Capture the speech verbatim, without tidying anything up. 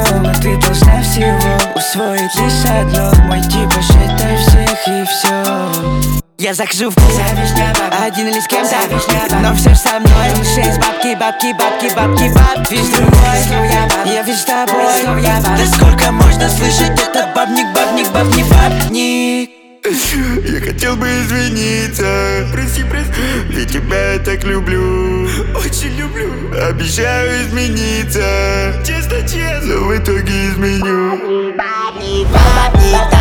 но ты должна всего усвоить лишь одно. Мой тип, посчитай всех и все. Я захожу в клуб, один или с кем-то, но все ж со мной. Шесть бабки, бабки, бабки, бабки, баб. Виж другой, я вижу тобой. Да сколько можно слышать это бабник, бабник, бабник, бабник. Я хотел бы извиниться, прости, прости, ведь тебя я так люблю, очень люблю. Обещаю измениться, честно, честно, но в итоге изменю. Бабник, бабник,